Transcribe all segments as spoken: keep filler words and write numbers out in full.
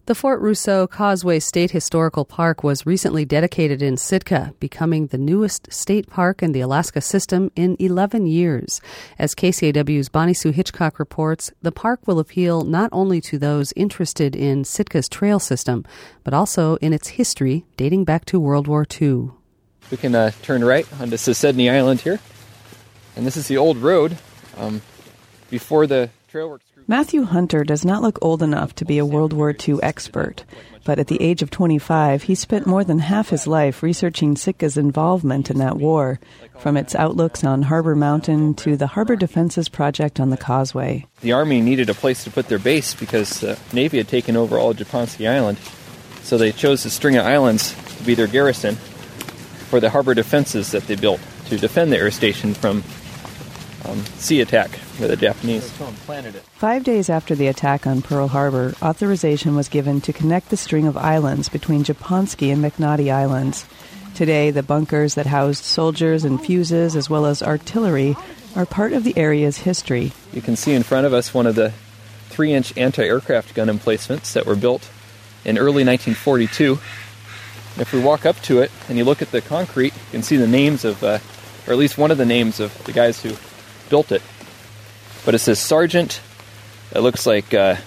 The Fort Rousseau Causeway State Historical Park was recently dedicated in Sitka, becoming the newest state park in the Alaska system in eleven years. As K C A W's Bonnie Sue Hitchcock reports, the park will appeal not only to those interested in Sitka's trail system, but also in its history dating back to World War Two. We can uh, turn right onto Sesedny Island here, and this is the old road um, before the trail works. Matthew Hunter does not look old enough to be a World War Two expert, but at the age of twenty-five, he spent more than half his life researching Sitka's involvement in that war, from its outlooks on Harbor Mountain to the Harbor Defenses Project on the Causeway. The Army needed a place to put their base because the Navy had taken over all of Japonski Island, so they chose the string of islands to be their garrison for the harbor defenses that they built to defend the air station from Um, sea attack by the Japanese. Five days after the attack on Pearl Harbor, authorization was given to connect the string of islands between Japonski and McNaughty Islands. Today, the bunkers that housed soldiers and fuses as well as artillery are part of the area's history. You can see in front of us one of the three-inch anti-aircraft gun emplacements that were built in early nineteen forty-two. And if we walk up to it and you look at the concrete, you can see the names of, uh, or at least one of the names of the guys who built it. But it says Sergeant, it looks like uh,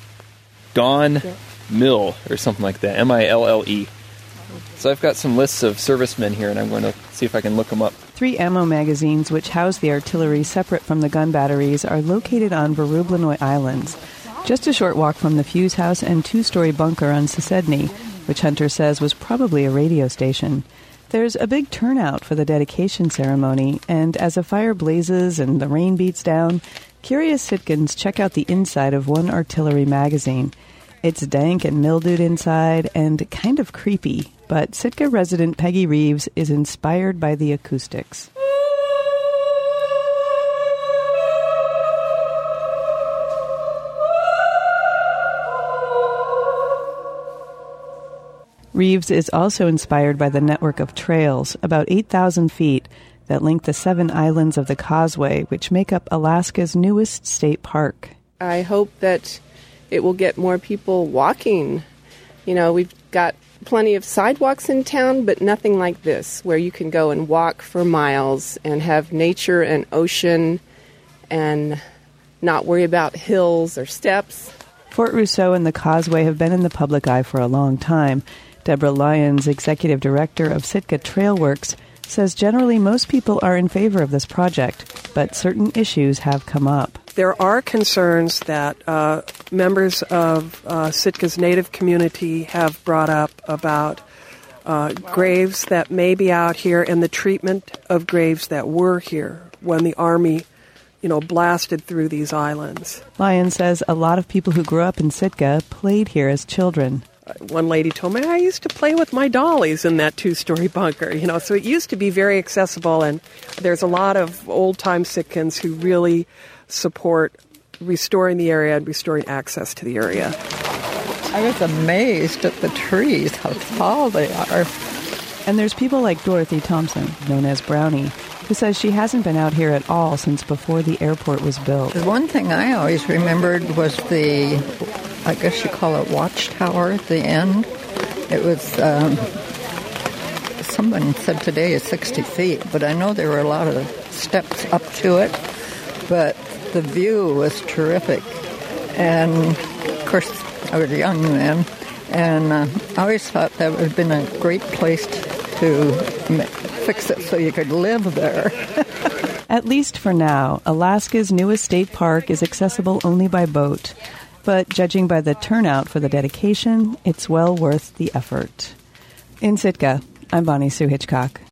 Don Mill or something like that, M I L L E. So I've got some lists of servicemen here, and I'm going to see if I can look them up. Three ammo magazines, which house the artillery separate from the gun batteries, are located on Verublinoi Islands, just a short walk from the fuse house and two-story bunker on Sesedny, which Hunter says was probably a radio station. There's a big turnout for the dedication ceremony, and as a fire blazes and the rain beats down, curious Sitkans check out the inside of one artillery magazine. It's dank and mildewed inside and kind of creepy, but Sitka resident Peggy Reeves is inspired by the acoustics. Reeves is also inspired by the network of trails, about eight thousand feet, that link the seven islands of the Causeway, which make up Alaska's newest state park. I hope that it will get more people walking. You know, we've got plenty of sidewalks in town, but nothing like this, where you can go and walk for miles and have nature and ocean and not worry about hills or steps. Fort Rousseau and the Causeway have been in the public eye for a long time. Deborah Lyons, executive director of Sitka Trailworks, says generally most people are in favor of this project, but certain issues have come up. There are concerns that uh, members of uh, Sitka's native community have brought up about uh, graves that may be out here and the treatment of graves that were here when the Army, you know, blasted through these islands. Lyons says a lot of people who grew up in Sitka played here as children. One lady told me, I used to play with my dollies in that two-story bunker, you know, so it used to be very accessible, and there's a lot of old-time Sitkans who really support restoring the area and restoring access to the area. I was amazed at the trees, how tall they are. And there's people like Dorothy Thompson, known as Brownie, who says she hasn't been out here at all since before the airport was built. The one thing I always remembered was the, I guess you call it watchtower at the end. It was, um, someone said today is sixty feet, but I know there were a lot of steps up to it. But the view was terrific. And, of course, I was young then, and uh, I always thought that would have been a great place to fix it so you could live there. At least for now, Alaska's newest state park is accessible only by boat. But judging by the turnout for the dedication, it's well worth the effort. In Sitka, I'm Bonnie Sue Hitchcock.